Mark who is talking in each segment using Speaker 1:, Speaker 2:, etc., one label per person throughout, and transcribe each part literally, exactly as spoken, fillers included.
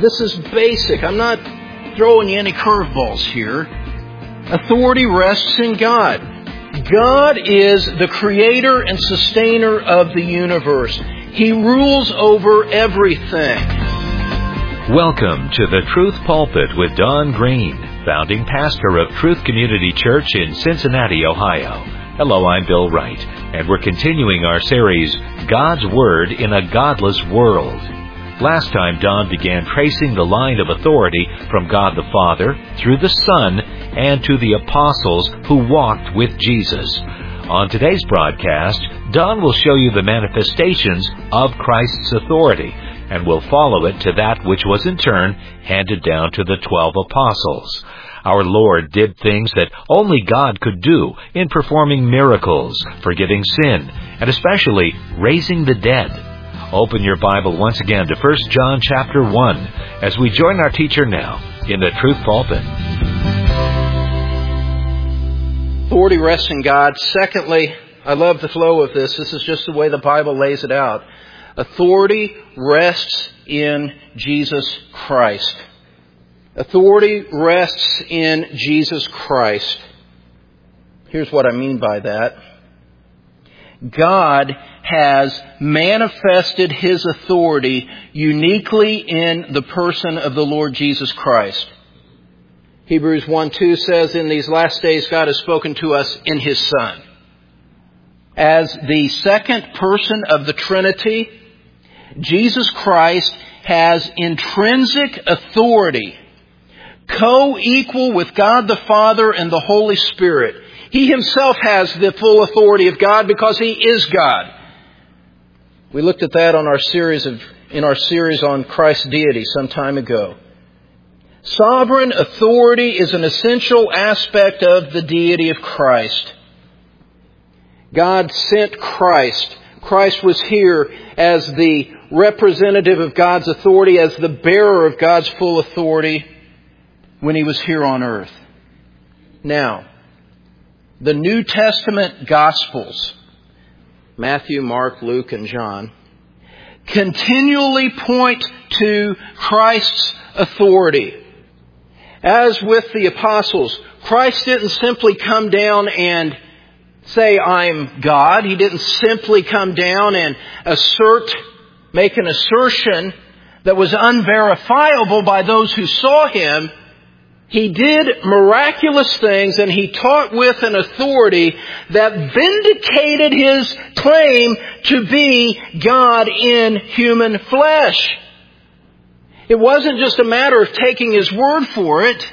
Speaker 1: This is basic. I'm not throwing you any curveballs here. Authority rests in God. God is the creator and sustainer of the universe. He rules over everything.
Speaker 2: Welcome to the Truth Pulpit with Don Green, founding pastor of Truth Community Church in Cincinnati, Ohio. Hello, I'm Bill Wright, and we're continuing our series, God's Word in a Godless World. Last time, Don began tracing the line of authority from God the Father through the Son and to the apostles who walked with Jesus. On today's broadcast, Don will show you the manifestations of Christ's authority, and will follow it to that which was in turn handed down to the twelve apostles. Our Lord did things that only God could do in performing miracles, forgiving sin, and especially raising the dead. Open your Bible once again to First John chapter one as we join our teacher now in the Truth Pulpit.
Speaker 1: Authority rests in God. Secondly, I love the flow of this. This is just the way the Bible lays it out. Authority rests in Jesus Christ. Authority rests in Jesus Christ. Here's what I mean by that. God has manifested His authority uniquely in the person of the Lord Jesus Christ. Hebrews one two says, in these last days God has spoken to us in His Son. As the second person of the Trinity, Jesus Christ has intrinsic authority, co-equal with God the Father and the Holy Spirit. He Himself has the full authority of God because He is God. We looked at that on our series of in our series on Christ's deity some time ago. Sovereign authority is an essential aspect of the deity of Christ. God sent Christ. Christ was here as the representative of God's authority, as the bearer of God's full authority when He was here on earth. Now, the New Testament Gospels, Matthew, Mark, Luke, and John, continually point to Christ's authority. As with the apostles, Christ didn't simply come down and say, I'm God. He didn't simply come down and assert, make an assertion that was unverifiable by those who saw Him. He did miraculous things, and He taught with an authority that vindicated His claim to be God in human flesh. It wasn't just a matter of taking His word for it,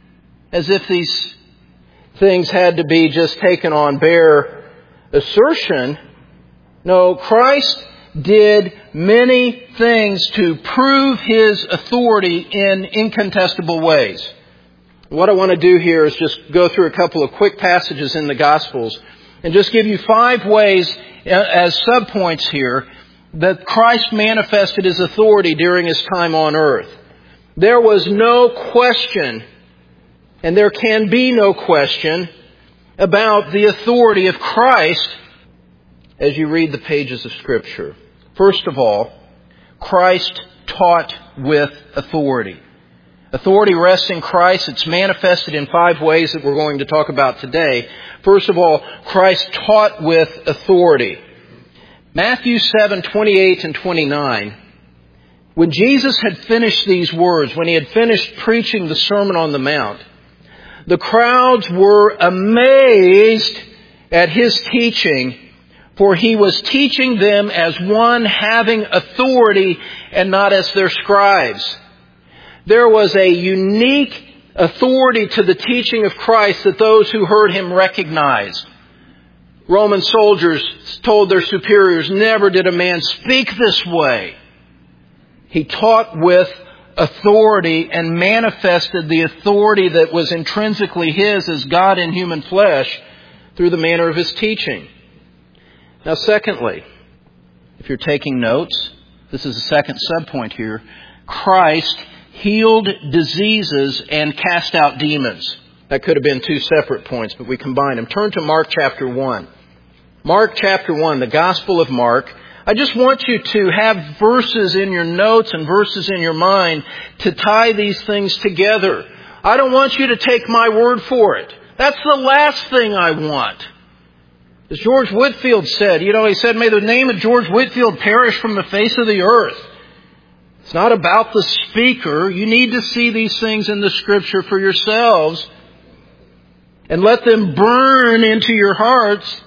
Speaker 1: as if these things had to be just taken on bare assertion. No, Christ did many things to prove His authority in incontestable ways. What I want to do here is just go through a couple of quick passages in the Gospels and just give you five ways as subpoints here that Christ manifested His authority during His time on earth. There was no question, and there can be no question, about the authority of Christ as you read the pages of Scripture. First of all, Christ taught with authority. Authority rests in Christ. It's manifested in five ways that we're going to talk about today. First of all, Christ taught with authority. Matthew seven twenty-eight and twenty-nine. When Jesus had finished these words, when He had finished preaching the Sermon on the Mount, the crowds were amazed at His teaching, for He was teaching them as one having authority and not as their scribes. There was a unique authority to the teaching of Christ that those who heard Him recognized. Roman soldiers told their superiors, never did a man speak this way. He taught with authority and manifested the authority that was intrinsically His as God in human flesh through the manner of His teaching. Now, secondly, if you're taking notes, this is the second subpoint here, Christ healed diseases and cast out demons. That could have been two separate points, but we combined them. Turn to Mark chapter one. Mark chapter one, the Gospel of Mark. I just want you to have verses in your notes and verses in your mind to tie these things together. I don't want you to take my word for it. That's the last thing I want. As George Whitefield said, you know, he said, may the name of George Whitefield perish from the face of the earth. It's not about the speaker. You need to see these things in the Scripture for yourselves and let them burn into your hearts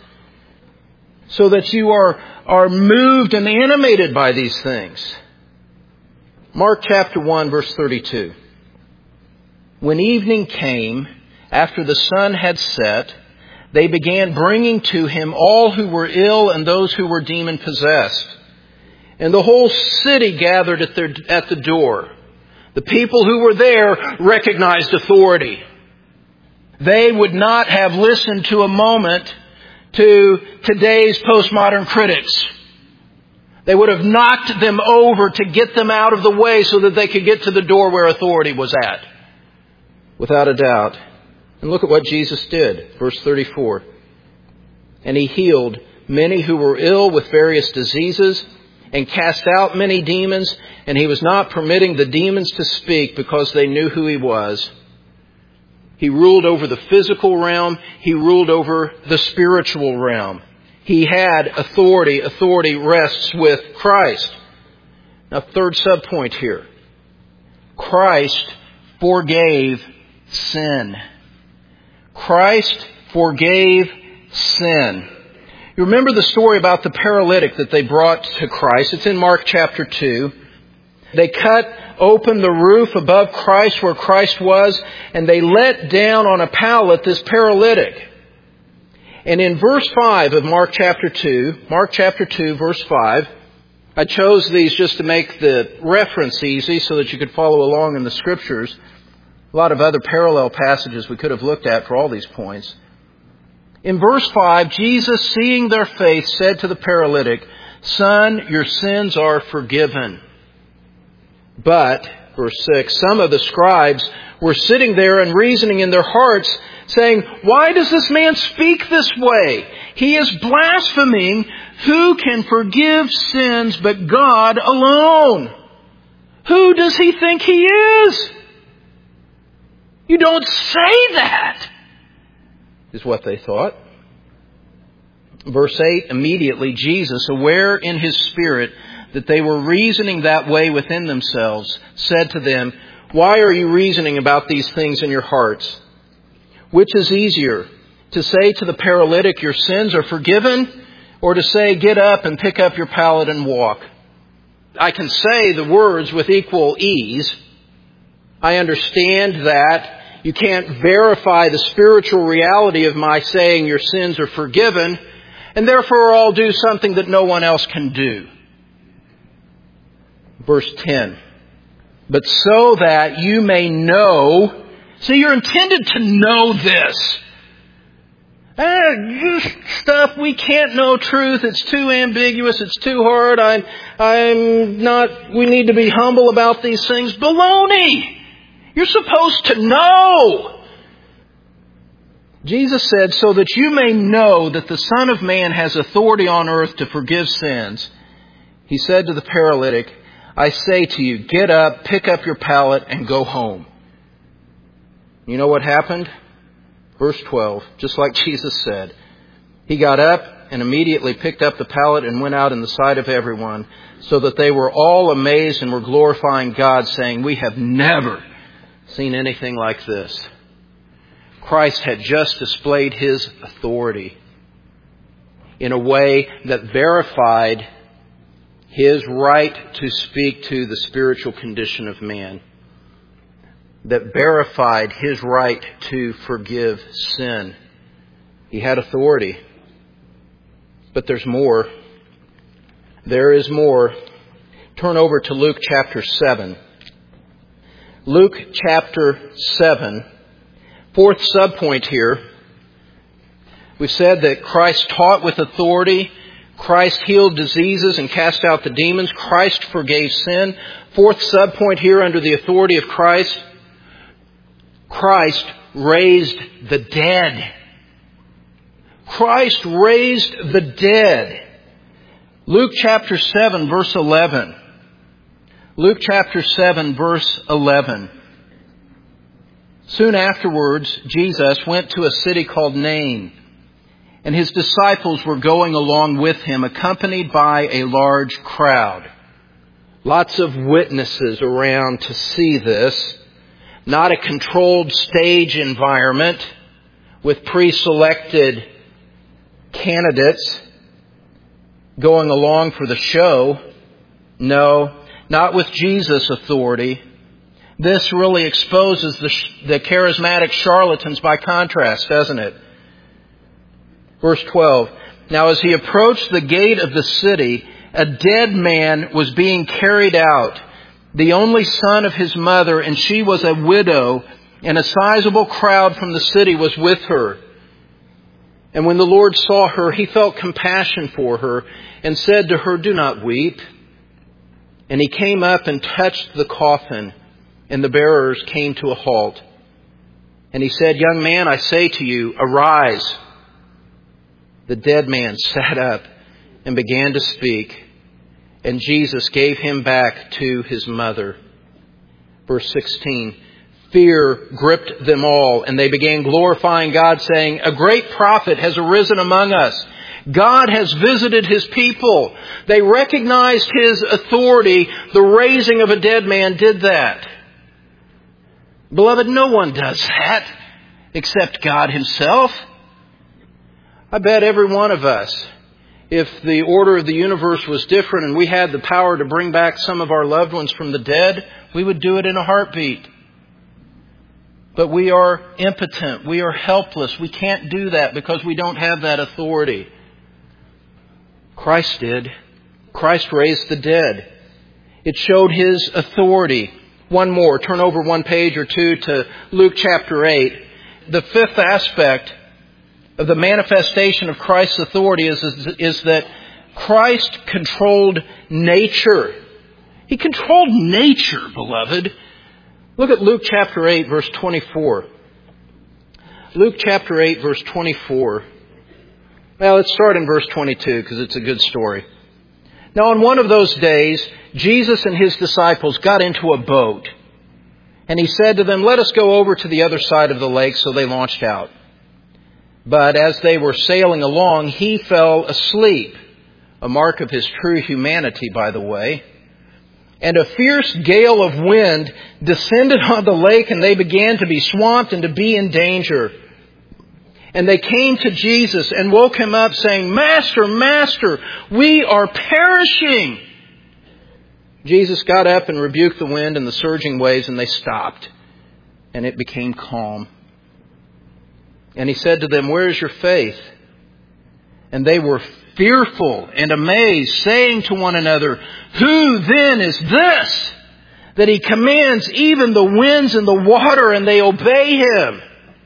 Speaker 1: so that you are, are moved and animated by these things. Mark chapter one, verse thirty-two. When evening came, after the sun had set, they began bringing to him all who were ill and those who were demon-possessed. And the whole city gathered at, their, at the door. The people who were there recognized authority. They would not have listened to a moment to today's postmodern critics. They would have knocked them over to get them out of the way so that they could get to the door where authority was at. Without a doubt. And look at what Jesus did. Verse thirty-four. And he healed many who were ill with various diseases and cast out many demons. And he was not permitting the demons to speak because they knew who he was. He ruled over the physical realm. He ruled over the spiritual realm. He had authority. Authority rests with Christ. Now, third subpoint here. Christ forgave sin. Christ forgave sin. You remember the story about the paralytic that they brought to Christ. It's in Mark chapter two. They cut open the roof above Christ where Christ was, and they let down on a pallet this paralytic. And in verse five of Mark chapter two, Mark chapter two, verse five, I chose these just to make the reference easy so that you could follow along in the Scriptures. A lot of other parallel passages we could have looked at for all these points. In verse five, Jesus, seeing their faith, said to the paralytic, "Son, your sins are forgiven." But, verse six, some of the scribes were sitting there and reasoning in their hearts, saying, "Why does this man speak this way? He is blaspheming. Who can forgive sins but God alone? Who does he think he is? You don't say that," is what they thought. Verse eight, immediately Jesus, aware in his spirit that they were reasoning that way within themselves, said to them, "Why are you reasoning about these things in your hearts? Which is easier, to say to the paralytic, 'Your sins are forgiven,' or to say, 'Get up and pick up your pallet and walk'?" I can say the words with equal ease. I understand that you can't verify the spiritual reality of my saying your sins are forgiven, and therefore I'll do something that no one else can do. Verse ten. But so that you may know. See, you're intended to know this. Ah, this stuff, we can't know truth. It's too ambiguous. It's too hard. I'm, I'm not, we need to be humble about these things. Baloney! You're supposed to know. Jesus said, so that you may know that the Son of Man has authority on earth to forgive sins. He said to the paralytic, "I say to you, get up, pick up your pallet, and go home." You know what happened? Verse twelve, just like Jesus said. He got up and immediately picked up the pallet and went out in the sight of everyone, so that they were all amazed and were glorifying God, saying, "We have never seen anything like this." Christ had just displayed his authority in a way that verified his right to speak to the spiritual condition of man, that verified his right to forgive sin. He had authority. But there's more. There is more. Turn over to Luke chapter seven. Luke chapter seven. Fourth subpoint here. We've said that Christ taught with authority. Christ healed diseases and cast out the demons. Christ forgave sin. Fourth subpoint here under the authority of Christ. Christ raised the dead. Christ raised the dead. Luke chapter seven, verse eleven. Luke chapter seven, verse eleven. Soon afterwards, Jesus went to a city called Nain, and his disciples were going along with him, accompanied by a large crowd. Lots of witnesses around to see this. Not a controlled stage environment with pre-selected candidates going along for the show. No, not with Jesus' authority. This really exposes the, the charismatic charlatans by contrast, doesn't it? Verse twelve. Now as he approached the gate of the city, a dead man was being carried out, the only son of his mother, and she was a widow, and a sizable crowd from the city was with her. And when the Lord saw her, he felt compassion for her and said to her, "Do not weep." And he came up and touched the coffin, and the bearers came to a halt. And he said, "Young man, I say to you, arise." The dead man sat up and began to speak, and Jesus gave him back to his mother. Verse sixteen. Fear gripped them all, and they began glorifying God, saying, "A great prophet has arisen among us. God has visited His people." They recognized His authority. The raising of a dead man did that. Beloved, no one does that except God Himself. I bet every one of us, if the order of the universe was different and we had the power to bring back some of our loved ones from the dead, we would do it in a heartbeat. But we are impotent. We are helpless. We can't do that because we don't have that authority. Christ did. Christ raised the dead. It showed His authority. One more. Turn over one page or two to Luke chapter eight. The fifth aspect of the manifestation of Christ's authority is, is, is that Christ controlled nature. He controlled nature, beloved. Look at Luke chapter eight, verse twenty-four. Luke chapter eight, verse twenty-four. Well, let's start in verse twenty-two because it's a good story. Now, on one of those days, Jesus and His disciples got into a boat. And He said to them, "Let us go over to the other side of the lake." So they launched out. But as they were sailing along, He fell asleep. A mark of His true humanity, by the way. And a fierce gale of wind descended on the lake, and they began to be swamped and to be in danger. And they came to Jesus and woke Him up, saying, "Master, Master, we are perishing." Jesus got up and rebuked the wind and the surging waves, and they stopped. And it became calm. And He said to them, "Where is your faith?" And they were fearful and amazed, saying to one another, "Who then is this, that He commands even the winds and the water, and they obey Him?"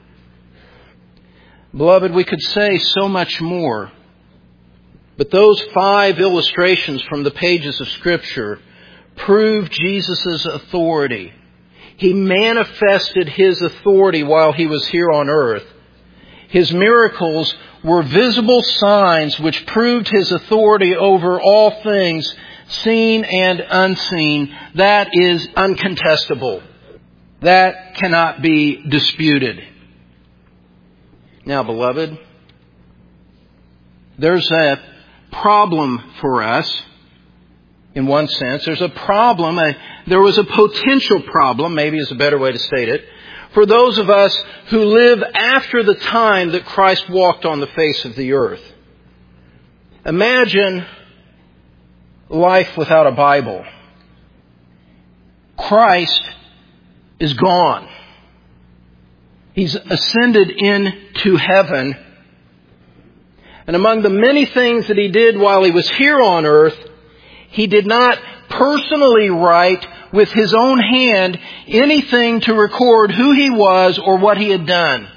Speaker 1: Beloved, we could say so much more. But those five illustrations from the pages of Scripture prove Jesus' authority. He manifested His authority while He was here on earth. His miracles were visible signs which proved His authority over all things, seen and unseen. That is uncontestable. That cannot be disputed. Now, beloved, there's a problem for us in one sense. There's a problem, a, there was a potential problem, maybe is a better way to state it, for those of us who live after the time that Christ walked on the face of the earth. Imagine life without a Bible. Christ is gone. He's ascended into heaven. And among the many things that He did while He was here on earth, He did not personally write with His own hand anything to record who He was or what He had done.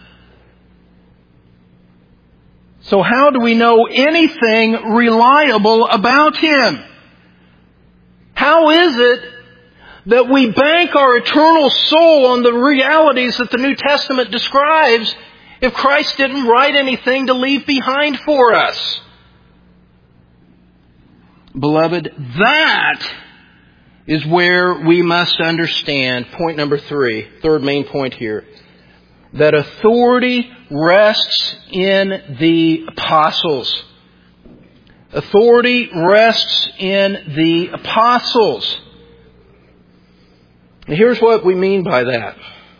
Speaker 1: So how do we know anything reliable about Him? How is it that we bank our eternal soul on the realities that the New Testament describes if Christ didn't write anything to leave behind for us? Beloved, that is where we must understand, point number three, third main point here, that authority rests in the apostles. Authority rests in the apostles. And here's what we mean by that.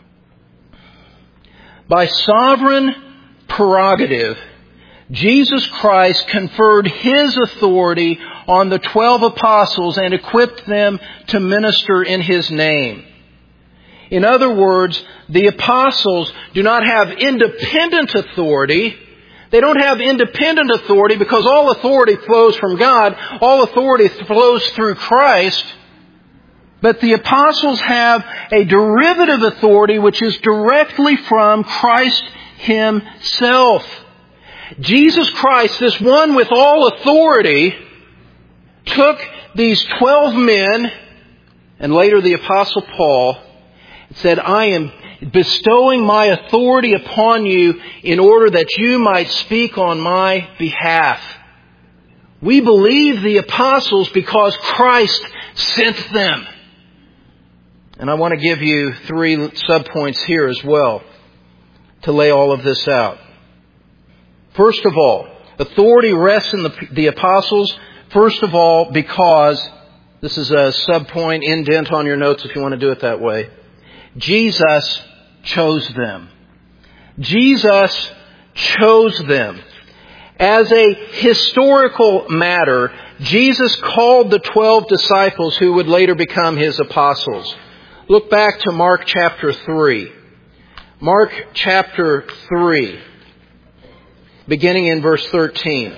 Speaker 1: By sovereign prerogative, Jesus Christ conferred His authority on the twelve apostles and equipped them to minister in His name. In other words, the apostles do not have independent authority. They don't have independent authority because all authority flows from God. All authority flows through Christ. But the apostles have a derivative authority which is directly from Christ Himself. Jesus Christ, this one with all authority, took these twelve men, and later the Apostle Paul, and said, I am bestowing my authority upon you in order that you might speak on my behalf. We believe the apostles because Christ sent them. And I want to give you three subpoints here as well to lay all of this out. First of all, authority rests in the, the apostles. First of all, because, this is a subpoint, indent on your notes if you want to do it that way, Jesus chose them. Jesus chose them. As a historical matter, Jesus called the twelve disciples who would later become His apostles. Look back to Mark chapter three. Mark chapter three, beginning in verse thirteen.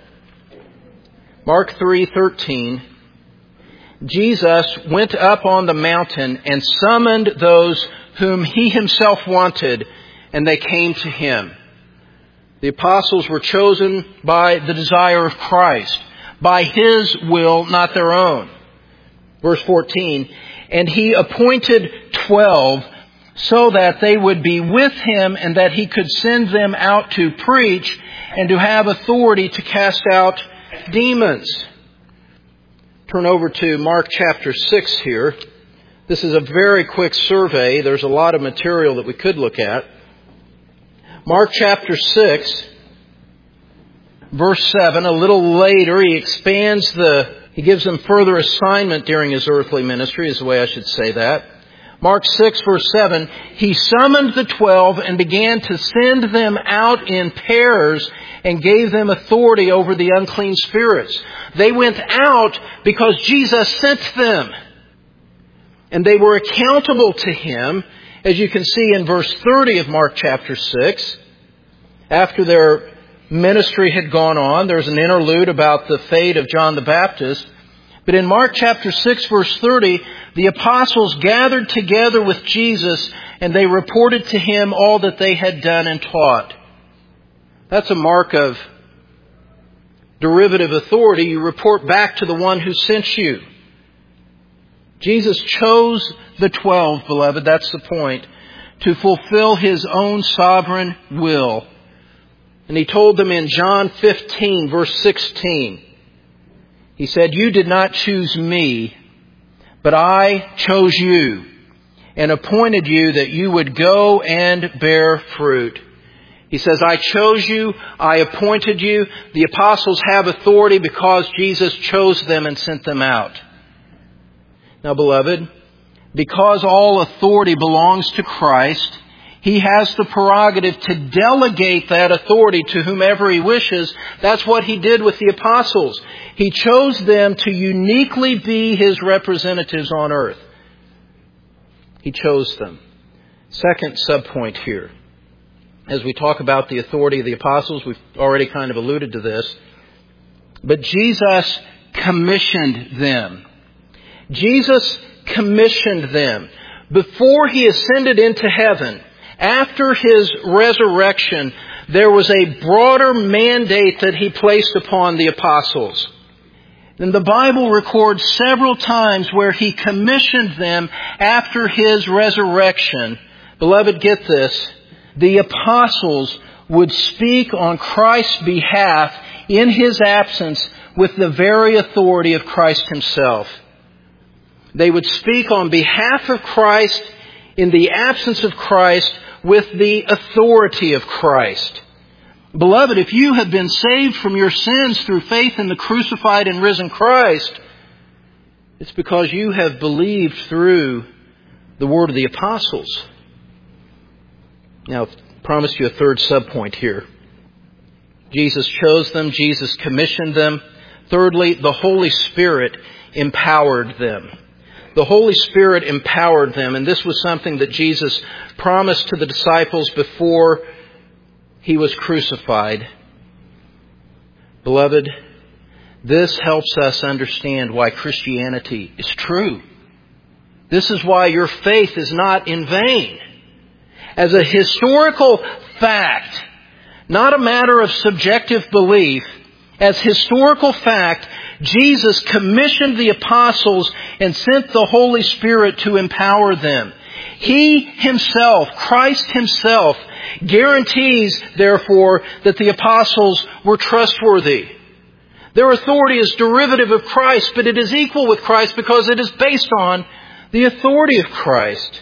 Speaker 1: Mark three thirteen. Jesus went up on the mountain and summoned those whom He Himself wanted, and they came to Him. The apostles were chosen by the desire of Christ, by His will, not their own. Verse fourteen, and He appointed twelve so that they would be with Him and that He could send them out to preach and to have authority to cast out demons. Turn over to Mark chapter six here. This is a very quick survey. There's a lot of material that we could look at. Mark chapter six, verse seven. A little later, He expands the, He gives them further assignment during His earthly ministry, is the way I should say that. Mark six, verse seven. He summoned the twelve and began to send them out in pairs and gave them authority over the unclean spirits. They went out because Jesus sent them. And they were accountable to Him, as you can see in verse thirty of Mark chapter six. After their ministry had gone on, there's an interlude about the fate of John the Baptist. But in Mark chapter six, verse thirty, the apostles gathered together with Jesus and they reported to Him all that they had done and taught. That's a mark of derivative authority. You report back to the one who sent you. Jesus chose the twelve, beloved, that's the point, to fulfill His own sovereign will. And He told them in John fifteen, verse sixteen, He said, you did not choose me, but I chose you and appointed you that you would go and bear fruit. He says, I chose you, I appointed you. The apostles have authority because Jesus chose them and sent them out. Now, beloved, because all authority belongs to Christ, He has the prerogative to delegate that authority to whomever He wishes. That's what He did with the apostles. He chose them to uniquely be His representatives on earth. He chose them. Second subpoint here. As we talk about the authority of the apostles, we've already kind of alluded to this. But Jesus commissioned them. Jesus commissioned them. Before He ascended into heaven, after His resurrection, there was a broader mandate that He placed upon the apostles. And the Bible records several times where He commissioned them after His resurrection. Beloved, get this. The apostles would speak on Christ's behalf in His absence with the very authority of Christ Himself. They would speak on behalf of Christ in the absence of Christ with the authority of Christ. Beloved, if you have been saved from your sins through faith in the crucified and risen Christ, it's because you have believed through the word of the apostles. Now, I promised you a third subpoint here. Jesus chose them. Jesus commissioned them. Thirdly, the Holy Spirit empowered them. The Holy Spirit empowered them, and this was something that Jesus promised to the disciples before He was crucified. Beloved, this helps us understand why Christianity is true. This is why your faith is not in vain. As a historical fact, not a matter of subjective belief, as historical fact, Jesus commissioned the apostles and sent the Holy Spirit to empower them. He Himself, Christ Himself, guarantees, therefore, that the apostles were trustworthy. Their authority is derivative of Christ, but it is equal with Christ because it is based on the authority of Christ.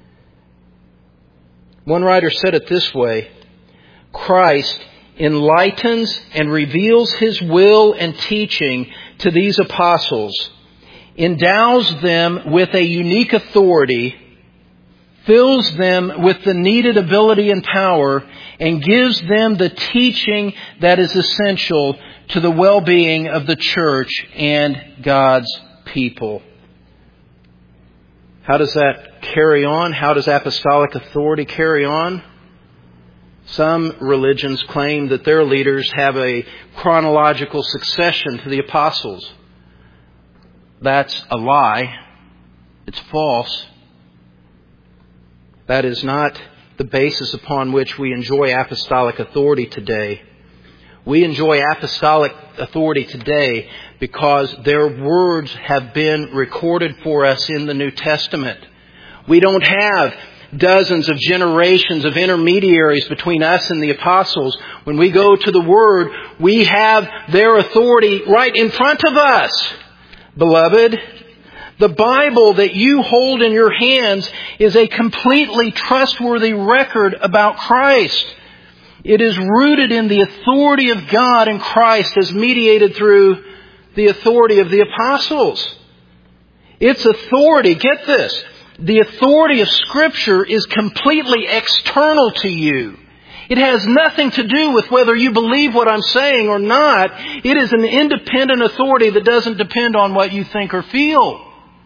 Speaker 1: One writer said it this way: Christ enlightens and reveals His will and teaching to these apostles, endows them with a unique authority, fills them with the needed ability and power, and gives them the teaching that is essential to the well-being of the church and God's people. How does that carry on? How does apostolic authority carry on? Some religions claim that their leaders have a chronological succession to the apostles. That's a lie. It's false. That is not the basis upon which we enjoy apostolic authority today. We enjoy apostolic authority today because their words have been recorded for us in the New Testament. We don't have dozens of generations of intermediaries between us and the apostles. When we go to the Word, we have their authority right in front of us. Beloved, the Bible that you hold in your hands is a completely trustworthy record about Christ. It is rooted in the authority of God and Christ as mediated through the authority of the apostles. Its authority, get this, the authority of Scripture is completely external to you. It has nothing to do with whether you believe what I'm saying or not. It is an independent authority that doesn't depend on what you think or feel.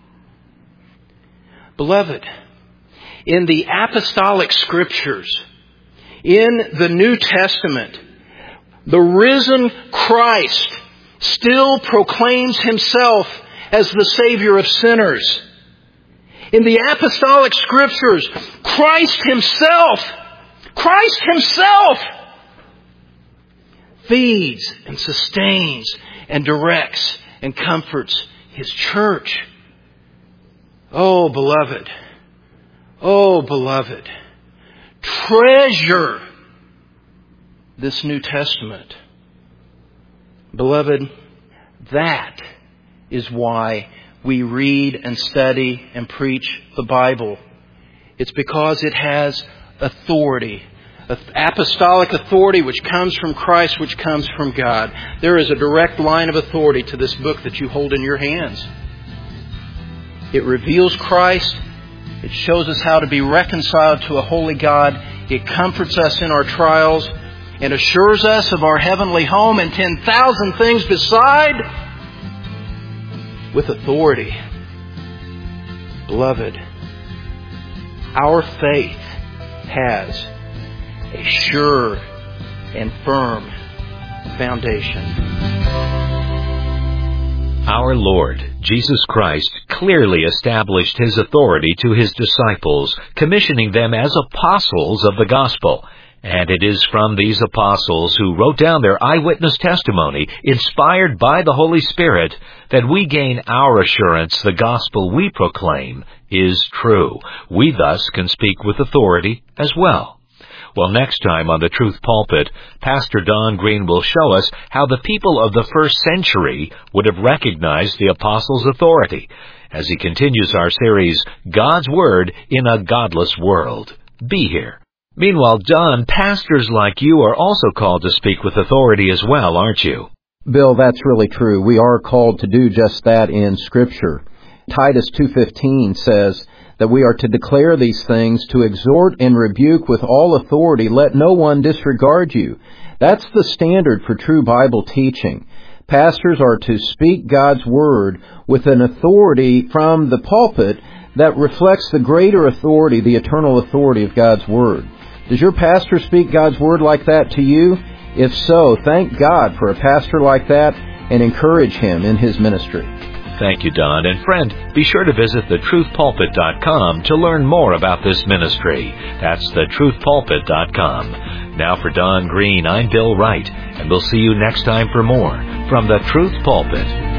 Speaker 1: Beloved, in the apostolic Scriptures, in the New Testament, the risen Christ still proclaims Himself as the Savior of sinners. In the apostolic Scriptures, Christ Himself, Christ Himself feeds and sustains and directs and comforts His church. Oh, beloved, oh, beloved, treasure this New Testament. Beloved, that is why we read and study and preach the Bible. It's because it has authority. Apostolic authority which comes from Christ, which comes from God. There is a direct line of authority to this book that you hold in your hands. It reveals Christ. It shows us how to be reconciled to a holy God. It comforts us in our trials and assures us of our heavenly home and ten thousand things beside. With authority. Beloved, our faith has a sure and firm foundation.
Speaker 2: Our Lord Jesus Christ clearly established His authority to His disciples, commissioning them as apostles of the gospel. And it is from these apostles who wrote down their eyewitness testimony, inspired by the Holy Spirit, that we gain our assurance the gospel we proclaim is true. We thus can speak with authority as well. Well, next time on the Truth Pulpit, Pastor Don Green will show us how the people of the first century would have recognized the apostles' authority, as he continues our series, God's Word in a Godless World. Be here. Meanwhile, Don, pastors like you are also called to speak with authority as well, aren't you?
Speaker 1: Bill, that's really true. We are called to do just that in Scripture. Titus two fifteen says that we are to declare these things, to exhort and rebuke with all authority. Let no one disregard you. That's the standard for true Bible teaching. Pastors are to speak God's Word with an authority from the pulpit that reflects the greater authority, the eternal authority of God's Word. Does your pastor speak God's Word like that to you? If so, thank God for a pastor like that and encourage him in his ministry.
Speaker 2: Thank you, Don. And friend, be sure to visit the truth pulpit dot com to learn more about this ministry. That's the truth pulpit dot com. Now for Don Green, I'm Bill Wright, and we'll see you next time for more from the Truth Pulpit.